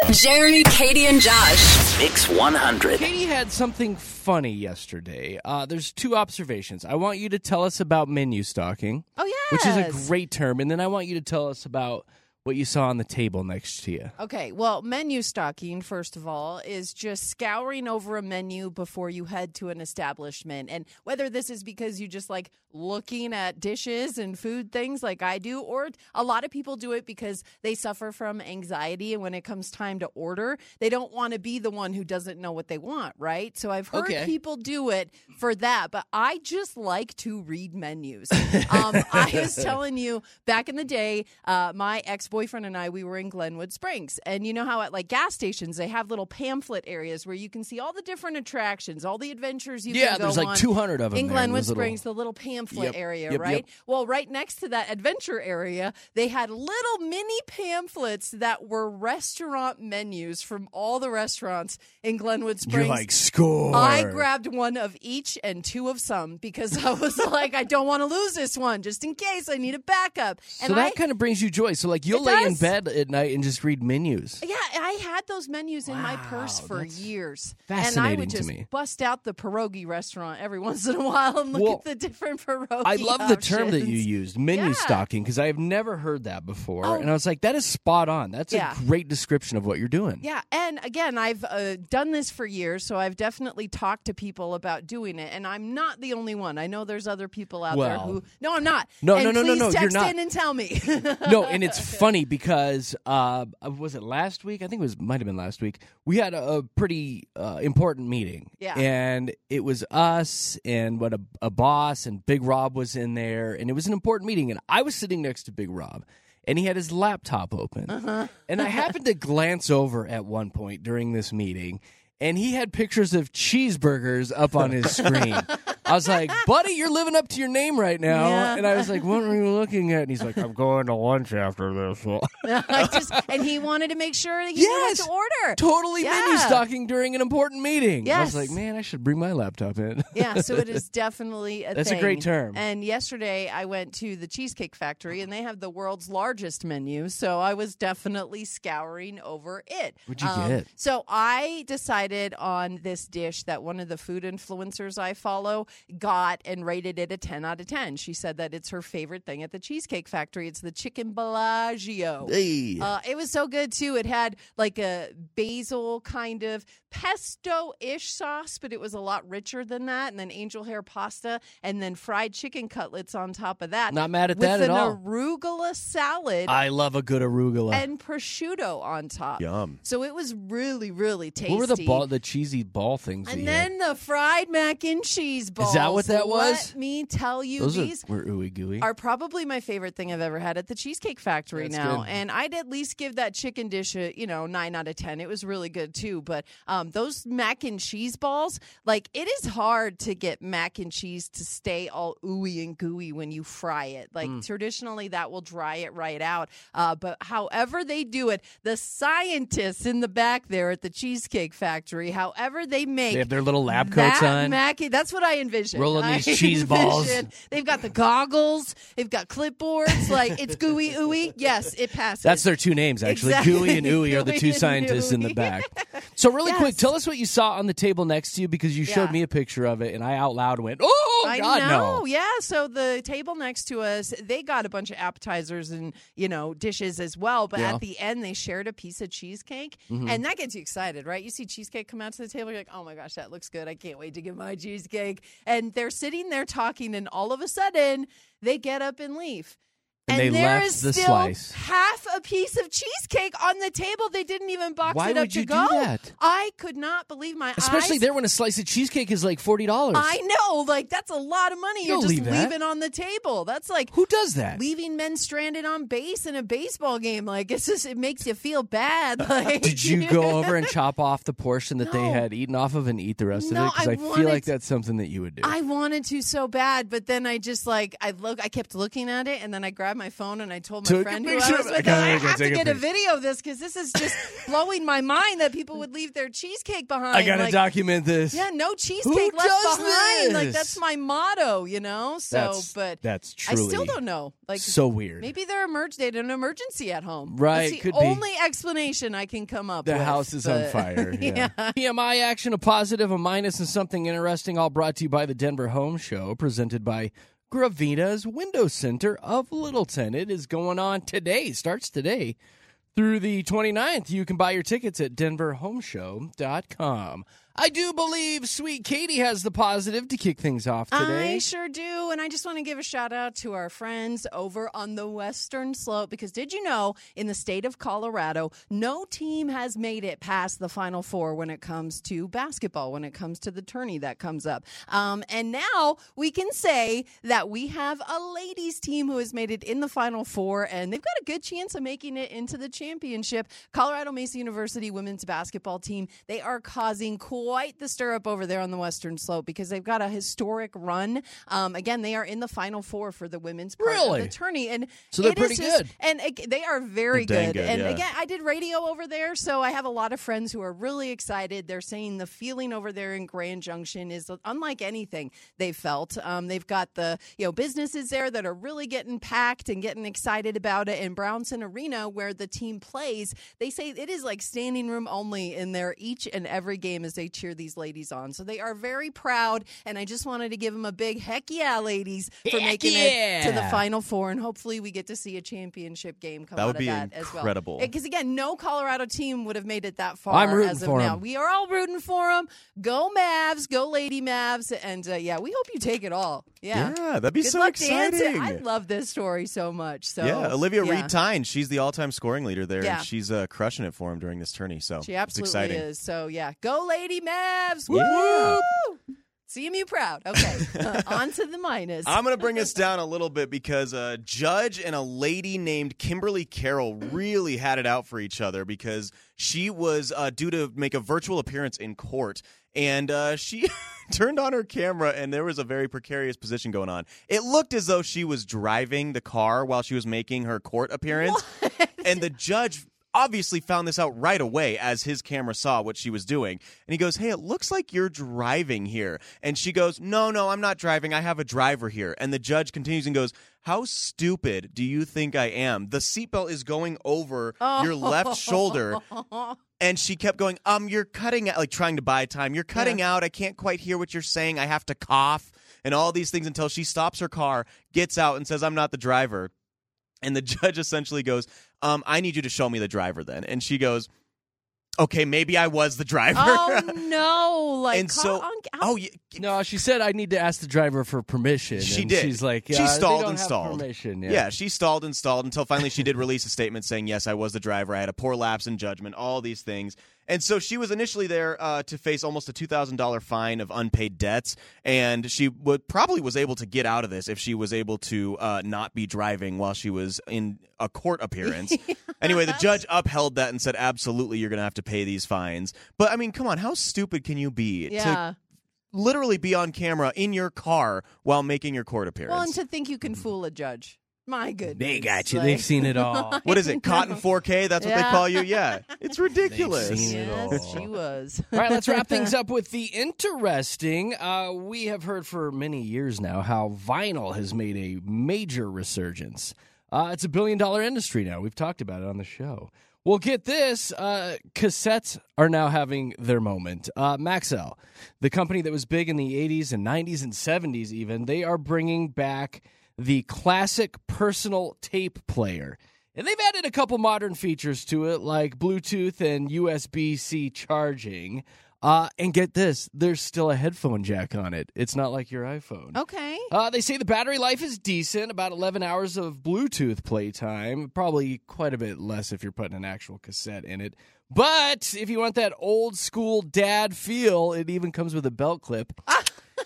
Jeremy, Katie, and Josh. Mix 100. Katie had something funny yesterday. There's two observations. I want you to tell us about menu stalking. Oh, yes. Which is a great term. And then I want you to tell us about what you saw on the table next to you. Okay, well, menu stalking, first of all, is just scouring over a menu before you head to an establishment. And whether this is because you just like looking at dishes and food things like I do, or a lot of people do it because they suffer from anxiety. And when it comes time to order, they don't want to be the one who doesn't know what they want, right? So I've heard people do it for that, but I just like to read menus. I was telling you back in the day, my ex-boyfriend and I, we were in Glenwood Springs. And you know how at like gas stations, they have little pamphlet areas where you can see all the different attractions, all the adventures you can go on. Yeah, there's like 200 of them in there, Glenwood Springs, the little pamphlet area, right? Yep. Well, right next to that adventure area, they had little mini pamphlets that were restaurant menus from all the restaurants in Glenwood Springs. You're like, score. I grabbed one of each and two of some because I was like, I don't want to lose this one just in case I need a backup. So that kind of brings you joy. So like you'll lay in bed at night and just read menus. Yeah, I had those menus in my purse for years. Fascinating and I would just to me. bust out the pierogi restaurant every once in a while and look at the different pierogi I love the term that you options. used, menu stalking, because I have never heard that before. Oh. And I was like, that is spot on. That's a great description of what you're doing. Yeah, and again, I've done this for years, so I've definitely talked to people about doing it, and I'm not the only one. I know there's other people out there who... No, I'm not. No, and no, please you're text not. in and tell me. No, and it's funny because, was it last week? I think it might have been last week. We had a pretty important meeting. Yeah. And it was us and a boss, and Big Rob was in there, and it was an important meeting, and I was sitting next to Big Rob. And he had his laptop open. And I happened to glance over at one point during this meeting, and he had pictures of cheeseburgers up on his screen. I was like, buddy, you're living up to your name right now. Yeah. And I was like, what are you looking at? And he's like, I'm going to lunch after this. And he wanted to make sure that he knew what to order. Totally menu stalking during an important meeting. Yes. I was like, man, I should bring my laptop in. Yeah, so it is definitely a That's thing. a great term. And yesterday I went to the Cheesecake Factory, and they have the world's largest menu, so I was definitely scouring over it. What'd you get? So I decided on this dish that one of the food influencers I follow got and rated it a 10 out of 10. She said that it's her favorite thing at the Cheesecake Factory. It's the chicken Bellagio. Hey. It was so good, too. It had like a basil kind of pesto-ish sauce, but it was a lot richer than that. And then angel hair pasta, and then fried chicken cutlets on top of that. Not mad at that at all. With an arugula salad. I love a good arugula. And prosciutto on top. Yum. So it was really, really tasty. What were the cheesy ball things? And then the fried mac and cheese balls. Is that what that was? Let me tell you, Those these were ooey gooey. are probably my favorite thing I've ever had at the Cheesecake Factory. That's now. good. And I'd at least give that chicken dish a 9 out of 10. It was really good too. But those mac and cheese balls, like, it is hard to get mac and cheese to stay all ooey and gooey when you fry it. Like traditionally that will dry it right out. But however they do it, the scientists in the back there at the Cheesecake Factory, however they make They have their little lab coats on. That's what I envisioned. Rolling these cheese balls. They've got the goggles. They've got clipboards. Like, it's gooey ooey. Yes, it passes. That's their two names, actually. Exactly. Gooey and Ooey are the Gooey two and scientists in the Ooey. back. So really quick, Yes. tell us what you saw on the table next to you, because you showed me a picture of it, and I out loud went, oh, I God, know. no. Yeah, so the table next to us, they got a bunch of appetizers and, dishes as well. But at the end, they shared a piece of cheesecake. And that gets you excited, right? You see cheesecake come out to the table, you're like, oh my gosh, that looks good. I can't wait to get my cheesecake. And they're sitting there talking, and all of a sudden, they get up and leave. And they there left is the still slice. half a piece of cheesecake on the table. They didn't even box Why it up would to you do go. that? I could not believe my Especially eyes. there when a slice of cheesecake is like $40. I know, like, that's a lot of money. You You're don't just leave that. leaving on the table. That's like Who does that? leaving men stranded on base in a baseball game. Like, it makes you feel bad. Like, Did you go over and chop off the portion that they No. had eaten off of and eat the rest No, of it? Because I I feel wanted like to- that's something that you would do. I wanted to so bad, but then I just I kept looking at it, and then I grabbed my phone and I told my Took a friend who picture I was of it. with, I I gotta have to take a get a picture. video of this because this is just blowing my mind that people would leave their cheesecake behind. I gotta like, document this. Yeah, no Who cheesecake left does behind. Like this? that's my motto, you know. So, but that's I truly still don't know. Like so weird. maybe they had an emergency at home. Right, That's could the be. only explanation I can come up The with. house is on but- fire. Yeah. Yeah. PMI action, a positive, a minus, and something interesting, all brought to you by the Denver Home Show, presented by Gravina's Window Center of Littleton. It is going on today, starts today through the 29th. You can buy your tickets at denverhomeshow.com. I do believe Sweet Katie has the positive to kick things off today. I sure do. And I just want to give a shout out to our friends over on the Western Slope because did you know in the state of Colorado, no team has made it past the Final Four when it comes to basketball, when it comes to the tourney that comes up. And now we can say that we have a ladies team who has made it in the Final Four and they've got a good chance of making it into the championship. Colorado Mesa University women's basketball team, they are causing quite the stir-up over there on the Western Slope because they've got a historic run. Again, they are in the Final Four for the women's part Really? of the tourney. And So they're it is pretty just- good. And they are very They're dang good. good, And yeah. again, I did radio over there, so I have a lot of friends who are really excited. They're saying the feeling over there in Grand Junction is unlike anything they've felt. They've got the businesses there that are really getting packed and getting excited about it. And Brownson Arena, where the team plays, they say it is like standing room only in there each and every game as they cheer these ladies on. So they are very proud, and I just wanted to give them a big heck yeah, ladies, for Heck making it to the yeah. Final Four, and hopefully we get to see a championship game come That out would of be that as well. incredible. Because again, no Colorado team would have made it that far I'm rooting as of for now. 'em. We are all rooting for them. Go Mavs, go Lady Mavs, and yeah, we hope you take it all. Yeah, that'd be Good so luck to Anson. exciting. I love this story so much. So Yeah, Olivia yeah. Reed-Tyne, she's the all-time scoring leader there, Yeah. and she's crushing it for him during this tourney. So She it's absolutely exciting. is. So yeah, go Lady Mavs. Yeah. Woo! CMU proud. Okay, on to the minus. I'm going to bring us down a little bit because a judge and a lady named Kimberly Carroll really had it out for each other because she was due to make a virtual appearance in court. And she turned on her camera, and there was a very precarious position going on. It looked as though she was driving the car while she was making her court appearance. And the judge obviously found this out right away as his camera saw what she was doing. And he goes, "Hey, it looks like you're driving here." And she goes, No, I'm not driving. I have a driver here. And the judge continues and goes, "How stupid do you think I am? The seatbelt is going over your left shoulder." And she kept going, you're cutting out, like trying to buy time. You're cutting out. I can't quite hear what you're saying. I have to cough and all these things until she stops her car, gets out and says, "I'm not the driver." And the judge essentially goes, "I need you to show me the driver then." And she goes, "Okay, maybe I was the driver." Oh no! Like, And so, yeah, No, she said I need to ask the driver for permission. She and did. She's like, She they stalled don't and have stalled. Permission. Yeah, she stalled and stalled until finally she did release a statement saying, "Yes, I was the driver. I had a poor lapse in judgment," all these things. And so she was initially there to face almost a $2,000 fine of unpaid debts, and she probably was able to get out of this if she was able to not be driving while she was in a court appearance. Anyway, the judge upheld that and said, "Absolutely, you're going to have to pay these fines." But, I mean, come on, how stupid can you be Yeah. to literally be on camera in your car while making your court appearance? Well, and to think you can fool a judge. My goodness. They got you. Like- They've seen it all. What is it, Cotton 4K? That's what they Yeah. call you? Yeah. It's ridiculous. They've seen it all. Yes, she was. All right, let's wrap things up with the interesting. We have heard for many years now how vinyl has made a major resurgence. It's $1 billion industry now. We've talked about it on the show. Well, get this. Cassettes are now having their moment. Maxell, the company that was big in the 80s and 90s and 70s even, they are bringing back the classic personal tape player. And they've added a couple modern features to it, like Bluetooth and USB-C charging. And get this, there's still a headphone jack on it. It's not like your iPhone. Okay. They say the battery life is decent, about 11 hours of Bluetooth playtime. Probably quite a bit less if you're putting an actual cassette in it. But if you want that old school dad feel, it even comes with a belt clip.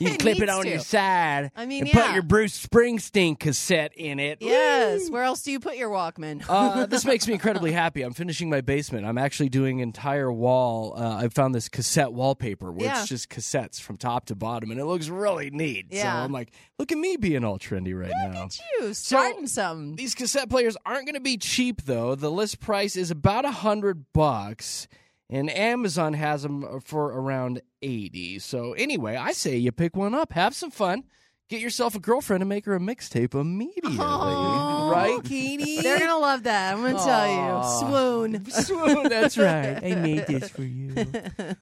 You can clip it needs on to. your side. I mean, and put yeah. your Bruce Springsteen cassette in it. Yes. Where else do you put your Walkman? This makes me incredibly happy. I'm finishing my basement. I'm actually doing entire wall. I found this cassette wallpaper where it's just cassettes from top to bottom, and it looks really neat. Yeah. So I'm like, look at me being all trendy right now. Look at you starting something. These cassette players aren't going to be cheap, though. The list price is about $100, and Amazon has them for around $80. So anyway, I say you pick one up, have some fun, get yourself a girlfriend, and make her a mixtape immediately. Oh. Right, Katie? They're going to love that. I'm going to tell you. Swoon. Swoon, that's right. I made this for you.